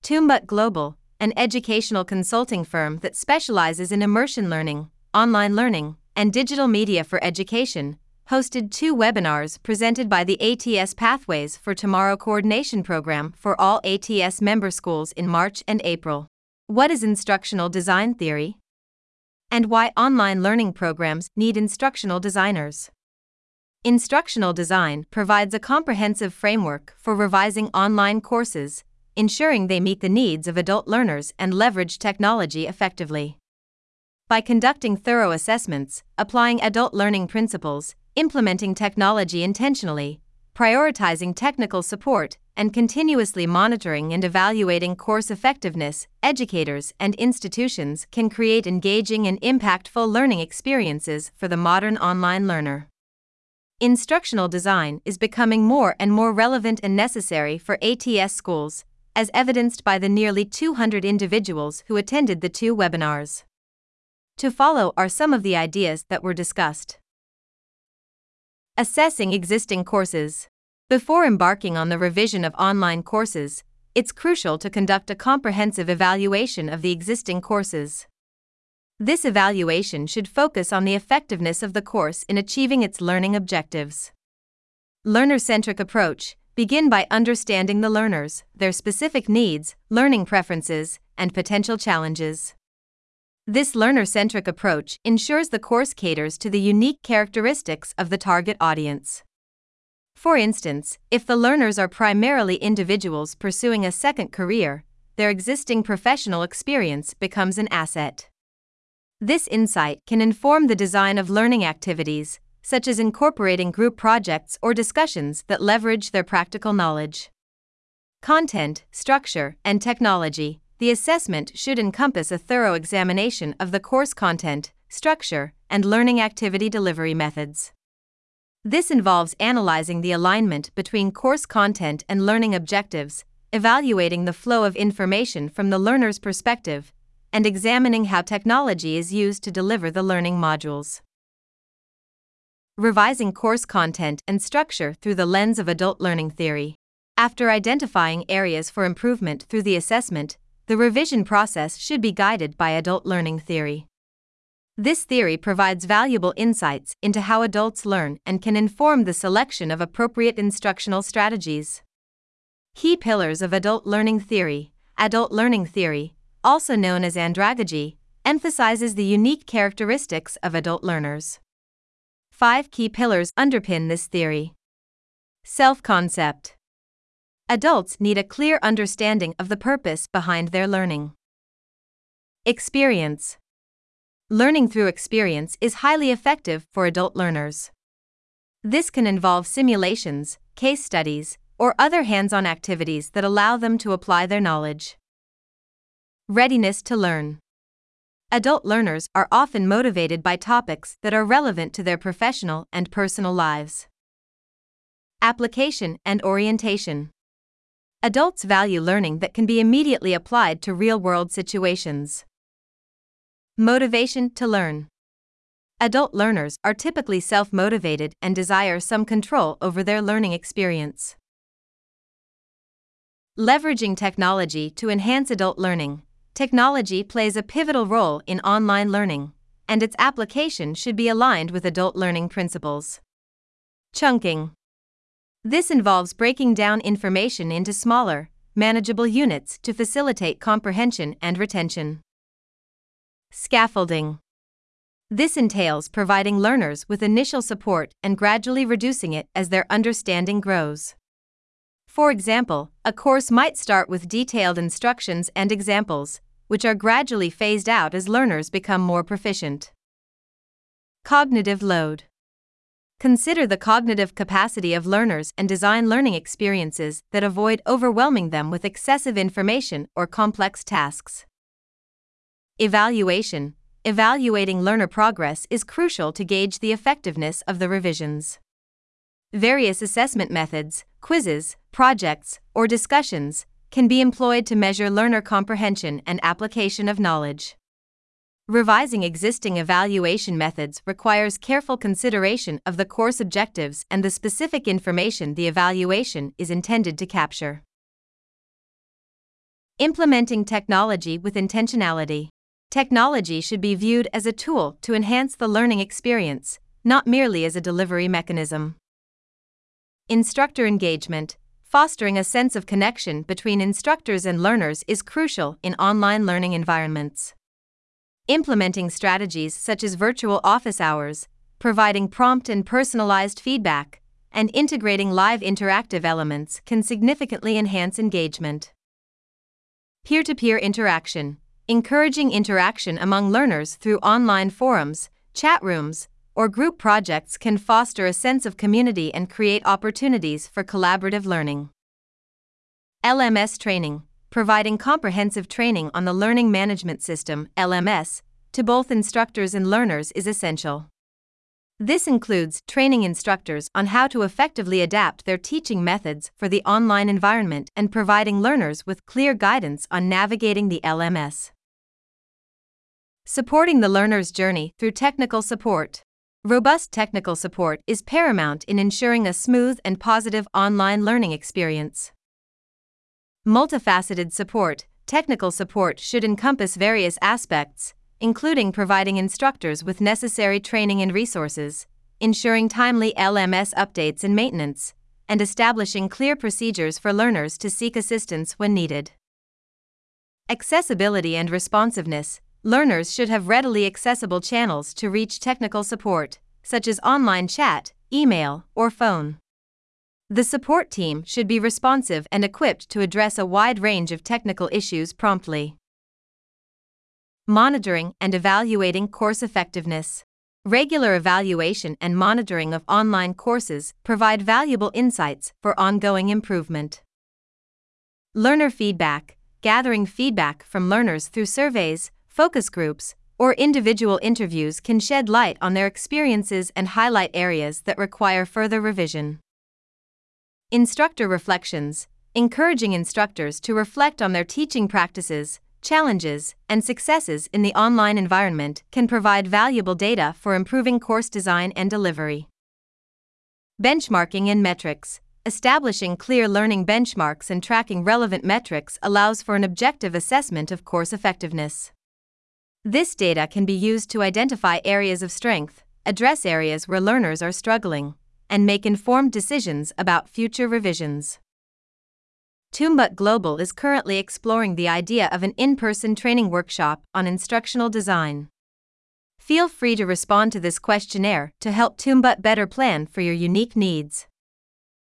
Tumbut Global, an educational consulting firm that specializes in immersion learning, online learning, and digital media for education, hosted 2 webinars presented by the ATS Pathways for Tomorrow Coordination Program for all ATS member schools in March and April. What is instructional design theory? And why online learning programs need instructional designers? Instructional design provides a comprehensive framework for revising online courses, ensuring they meet the needs of adult learners and leverage technology effectively. By conducting thorough assessments, applying adult learning principles, implementing technology intentionally, prioritizing technical support, and continuously monitoring and evaluating course effectiveness, educators and institutions can create engaging and impactful learning experiences for the modern online learner. Instructional design is becoming more and more relevant and necessary for ATS schools, as evidenced by the nearly 200 individuals who attended the 2 webinars. To follow are some of the ideas that were discussed. Assessing existing courses. Before embarking on the revision of online courses, it's crucial to conduct a comprehensive evaluation of the existing courses. This evaluation should focus on the effectiveness of the course in achieving its learning objectives. Learner-centric approach. Begin by understanding the learners, their specific needs, learning preferences, and potential challenges. This learner-centric approach ensures the course caters to the unique characteristics of the target audience. For instance, if the learners are primarily individuals pursuing a second career, their existing professional experience becomes an asset. This insight can inform the design of learning activities, such as incorporating group projects or discussions that leverage their practical knowledge. Content, structure, and technology. The assessment should encompass a thorough examination of the course content, structure, and learning activity delivery methods. This involves analyzing the alignment between course content and learning objectives, evaluating the flow of information from the learner's perspective, and examining how technology is used to deliver the learning modules. Revising course content and structure through the lens of adult learning theory. After identifying areas for improvement through the assessment, the revision process should be guided by adult learning theory. This theory provides valuable insights into how adults learn and can inform the selection of appropriate instructional strategies. Key pillars of adult learning theory. Adult learning theory, also known as andragogy, emphasizes the unique characteristics of adult learners. 5 key pillars underpin this theory. Self-concept. Adults need a clear understanding of the purpose behind their learning. Experience. Learning through experience is highly effective for adult learners. This can involve simulations, case studies, or other hands-on activities that allow them to apply their knowledge. Readiness to learn. Adult learners are often motivated by topics that are relevant to their professional and personal lives. Application and orientation. Adults value learning that can be immediately applied to real-world situations. Motivation to learn. Adult learners are typically self-motivated and desire some control over their learning experience. Leveraging technology to enhance adult learning. Technology plays a pivotal role in online learning, and its application should be aligned with adult learning principles. Chunking. This involves breaking down information into smaller, manageable units to facilitate comprehension and retention. Scaffolding. This entails providing learners with initial support and gradually reducing it as their understanding grows. For example, a course might start with detailed instructions and examples, which are gradually phased out as learners become more proficient. Cognitive load. Consider the cognitive capacity of learners and design learning experiences that avoid overwhelming them with excessive information or complex tasks. Evaluation. Evaluating learner progress is crucial to gauge the effectiveness of the revisions. Various assessment methods, quizzes, projects, or discussions can be employed to measure learner comprehension and application of knowledge. Revising existing evaluation methods requires careful consideration of the course objectives and the specific information the evaluation is intended to capture. Implementing technology with intentionality. Technology should be viewed as a tool to enhance the learning experience, not merely as a delivery mechanism. Instructor engagement. Fostering a sense of connection between instructors and learners is crucial in online learning environments. Implementing strategies such as virtual office hours, providing prompt and personalized feedback, and integrating live interactive elements can significantly enhance engagement. Peer-to-peer interaction. Encouraging interaction among learners through online forums, chat rooms, or group projects can foster a sense of community and create opportunities for collaborative learning. LMS training. Providing comprehensive training on the Learning Management System (LMS) to both instructors and learners is essential. This includes training instructors on how to effectively adapt their teaching methods for the online environment and providing learners with clear guidance on navigating the LMS. Supporting the learner's journey through technical support. Robust technical support is paramount in ensuring a smooth and positive online learning experience. Multifaceted support. Technical support should encompass various aspects, including providing instructors with necessary training and resources, ensuring timely LMS updates and maintenance, and establishing clear procedures for learners to seek assistance when needed. Accessibility and responsiveness. Learners should have readily accessible channels to reach technical support, such as online chat, email, or phone. The support team should be responsive and equipped to address a wide range of technical issues promptly. Monitoring and evaluating course effectiveness. Regular evaluation and monitoring of online courses provide valuable insights for ongoing improvement. Learner feedback. Gathering feedback from learners through surveys, focus groups, or individual interviews can shed light on their experiences and highlight areas that require further revision. Instructor reflections. Encouraging instructors to reflect on their teaching practices, challenges, and successes in the online environment can provide valuable data for improving course design and delivery. Benchmarking and metrics. Establishing clear learning benchmarks and tracking relevant metrics allows for an objective assessment of course effectiveness. This data can be used to identify areas of strength, address areas where learners are struggling, and make informed decisions about future revisions. Toombut Global is currently exploring the idea of an in-person training workshop on instructional design. Feel free to respond to this questionnaire to help Toombut better plan for your unique needs.